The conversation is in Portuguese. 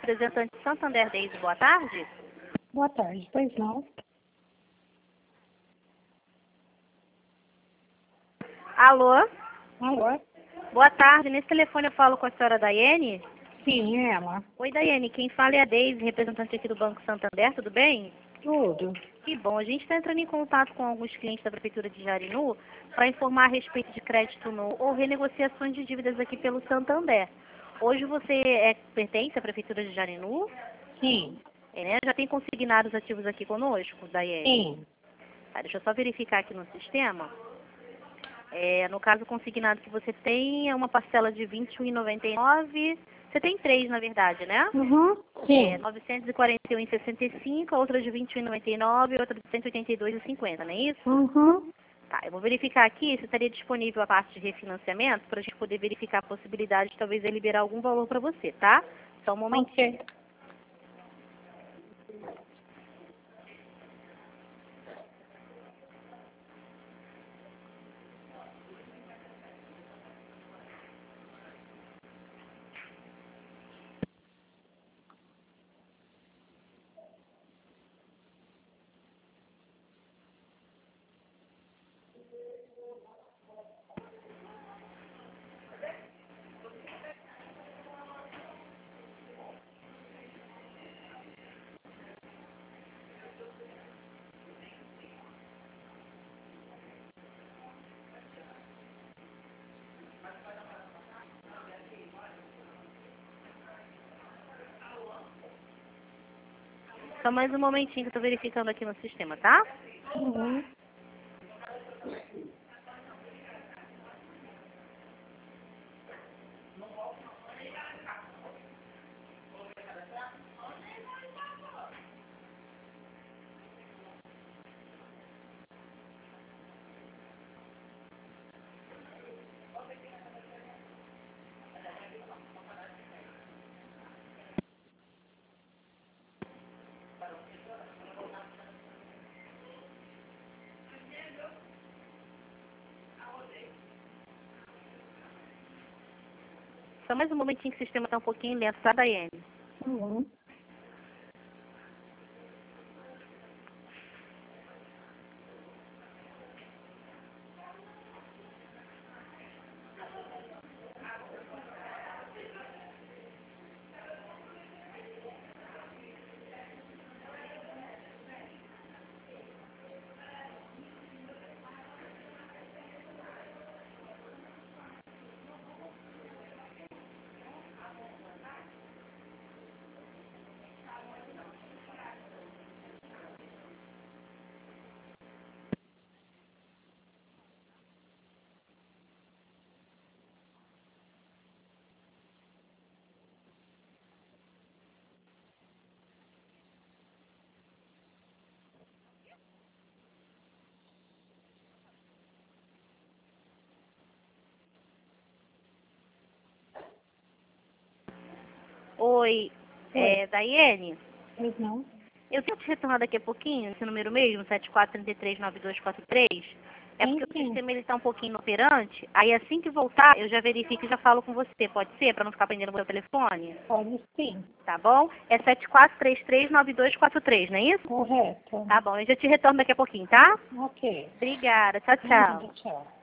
representante Santander Days, boa tarde. Boa tarde, pois não. Alô? Alô? Boa tarde, nesse telefone eu falo com a senhora Daiane? Sim, ela. Oi, Daiane, quem fala é a Deise, representante aqui do Banco Santander, tudo bem? Tudo. Que bom, a gente está entrando em contato com alguns clientes da Prefeitura de Jarinu para informar a respeito de crédito novo ou renegociações de dívidas aqui pelo Santander. Hoje você pertence à Prefeitura de Jarinu? Sim. Né? Já tem consignados ativos aqui conosco, Daiane? Sim. Tá, deixa eu só verificar aqui no sistema. No caso consignado que você tem, é uma parcela de R$ 21,99. Você tem três, na verdade, né? Uhum. Sim. 941,65, outra de R$ 21,99 e outra de R$ 182,50, não é isso? Uhum. Tá, eu vou verificar aqui se estaria disponível a parte de refinanciamento para a gente poder verificar a possibilidade de talvez ele liberar algum valor para você, tá? Só um momentinho. Ok. Só mais um momentinho que eu estou verificando aqui no sistema, tá? Uhum. Só mais um momentinho que o sistema está um pouquinho lento, tá, Daiane? Uhum. Oi, Oi. Daiane? Pois não. Eu tenho te retornar daqui a pouquinho, esse número mesmo, 74339243. É Sim, porque o sim. sistema está um pouquinho inoperante. Aí assim que voltar, eu já verifico e já falo com você. Pode ser? Para não ficar prendendo o meu telefone? Pode sim. Tá bom? É 74339243, não é isso? Correto. Tá bom, eu já te retorno daqui a pouquinho, tá? Ok. Obrigada. Tchau, tchau. Nada, tchau.